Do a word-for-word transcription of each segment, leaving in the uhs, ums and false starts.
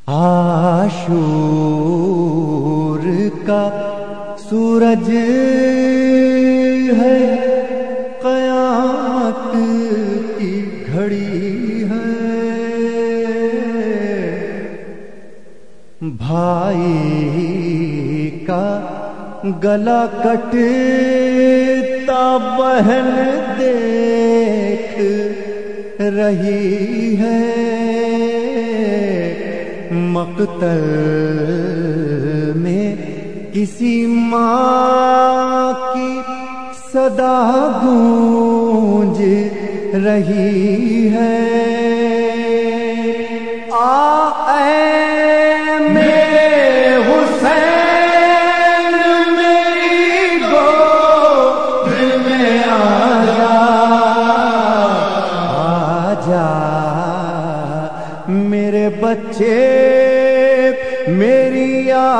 عاشور کا سورج ہے، قیامت کی گھڑی ہے، بھائی کا گلا کٹتا بہن دیکھ رہی ہے، مقتل میں کسی ماں کی صدا گونج رہی ہے، آ اے میرے حسین میری گود میں آ جا، آ جا میرے بچے میری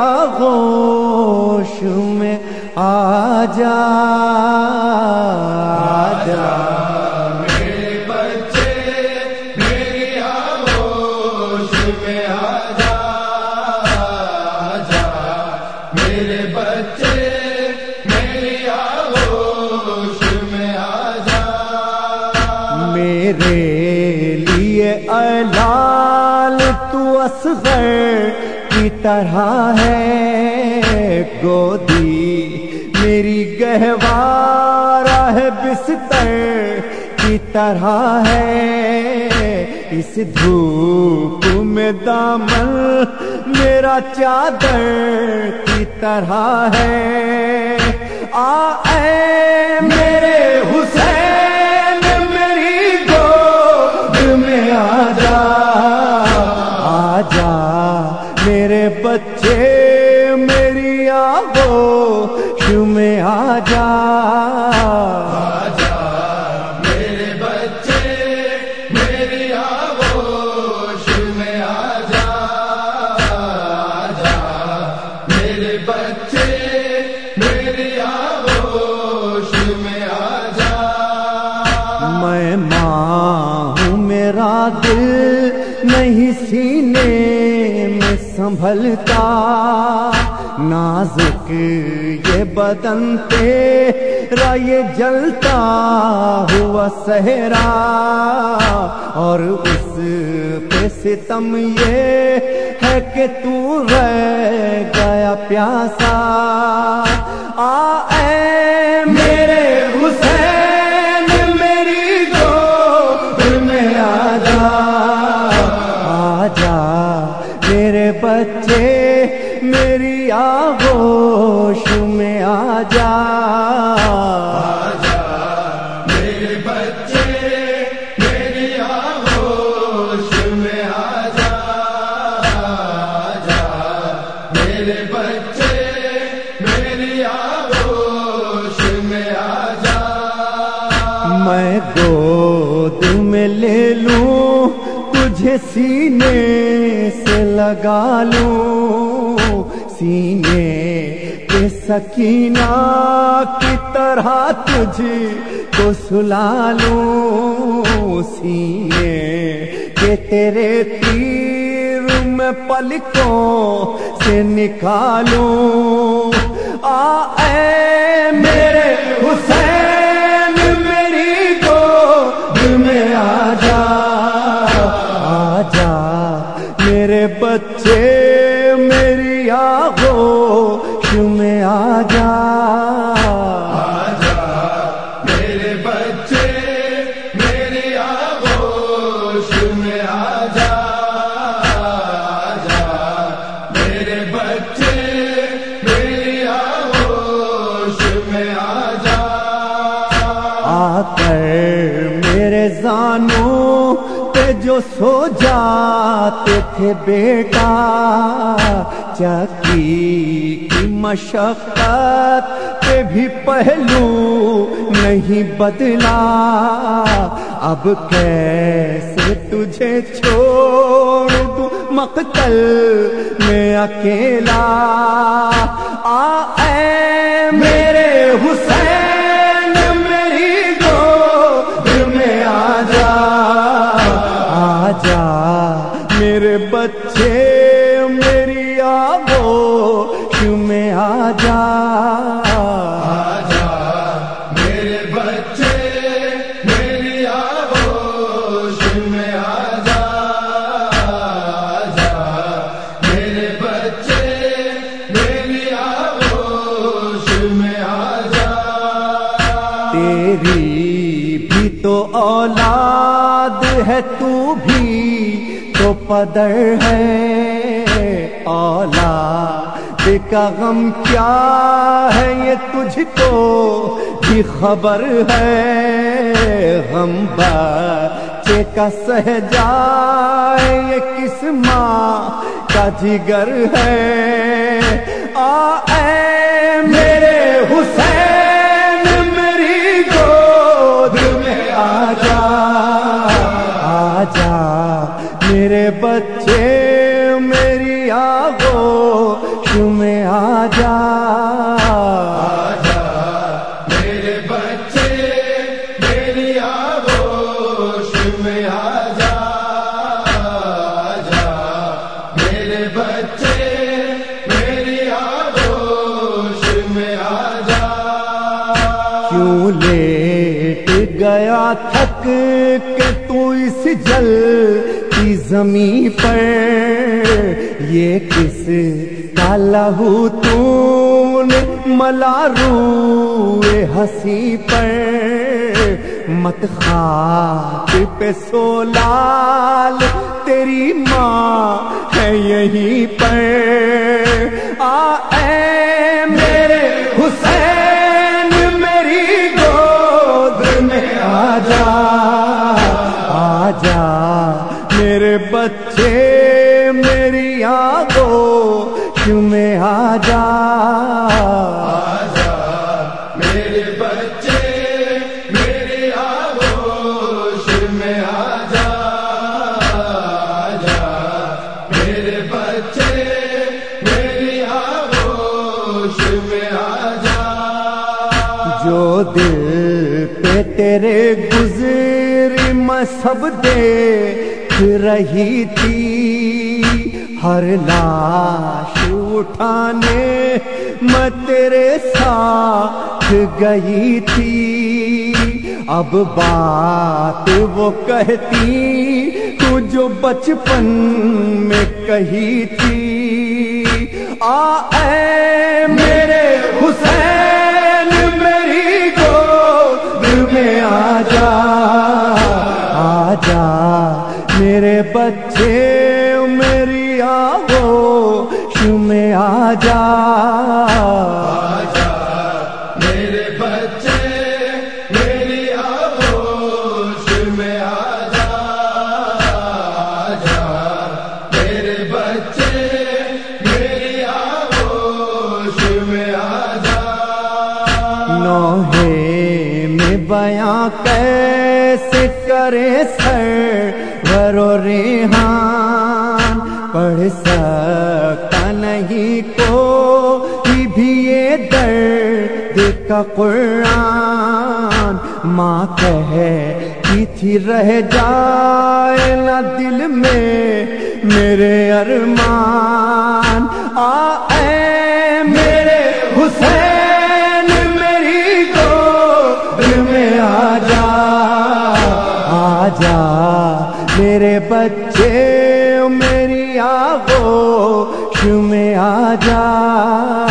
آغوش میں آ جا، آ جا میرے بچے میری آغوش میں آ جا، آ جا میرے بچے میری آغوش میں آ جا، میرے لیے اے لال تو اصغر کی طرح ہے، گودی میری گہوارہ ہے بستر کی طرح ہے، اس دھوپ میں دامن میرا چادر کی طرح ہے، آ اے میرے حسین میری گود میں آ جا، آ جا میرے بچے میری آغوش میں آ جا، آ جا میرے بچے میری آغوش میں آ جا، آ جا میرے بچے میری آغوش میں آ جا، میں ماں ہوں میرا دل نہیں سینے میں سنبھلتا، نازک یہ بدن تیرا یہ جلتا ہوا صحرا، اور اس پہ ستم یہ ہے کہ تو رہ گیا پیاسا، آ اے میرے حسین میری گود میں آ جا، آ جا میرے بچے میری آغوش میں آ جا، آ جا میرے بچے میری آغوش میں آ جا، آ جا میرے بچے میری آغوش میں آ جا، میں گود میں لے لوں تجھے سینے سے لگا لوں، سینے کے سکینہ کی طرح تجھ کو سلا لوں، سینے کے تیرے تیر میں پلکوں سے نکالوں، آ اے میرے حسین میری گود میں آ جا، آ جا میرے بچے میری آغوش میں آ جا، آ جا میرے بچے میری آغوش میں آ جا، آ جا میرے بچے میری آغوش میں آ جا، آ کر میرے زانوں پہ جو سو جاتے تھے بیٹا، چکی کی مشقت پہ بھی پہلو نہیں بدلا، اب کیسے تجھے چھوڑ دوں مقتل میں اکیلا، آ اے میرے حسین میری گود میں آ جا، آ جا میرے بچے میری آغوش میں آ جا آجا میرے بچے میری آغوش میں آجا آجا میرے بچے میری آغوش میں آجا تیری بھی تو اولاد ہے تو بھی تو پدر ہے اولاد کا غم کیا ہے یہ تجھ کو بھی خبر ہے غم بچے کا سہ جائے یہ کس ماں کا جگر ہے آ اے میرے حسین میری گود میں آ جا آ جا میرے بچے میری آغوش میں آ جا آجا میرے بچے میری آغوش میں آجا آجا میرے بچے میری آغوش میں آجا کیوں لیٹ گیا تھک کہ تو اس جل کی زمین پر یہ کس کا لہو تو نے ملا روئے ہنسی پر مت خاک پہ سو لال تیری ماں ہے یہیں پر آ اے میرے حسین میری گود میں آ جا آ جا میرے بچے میری آغوش میں آ جا آجا میرے بچے میری آغوش میں آجا آجا میرے بچے میری آغوش میں آجا جو دل پہ تیرے گزری میں سب دیکھ رہی تھی ہر لاش اٹھانے میں تیرے ساتھ گئی تھی اب بات وہ کہتی تو جو بچپن میں کہی تھی آ اے میرے حسین میری گود میں آ جا آ جا میرے بچے میری آغوش میں آ جا آجا میرے بچے میری آغوش میں آجا آجا میرے بچے میری آغوش میں آجا نوحے میں بیاں کیسے کرے سرور و ریحان پڑھ سکتا نہیں کوئی بھی یہ درد کا قرآن ماں کہتی تھی رہ جائے نہ دل میں میرے ارمان آ اے میرے حسین میری گود میں آ جا آ جا میرے بچے میری آغوش میں آ جا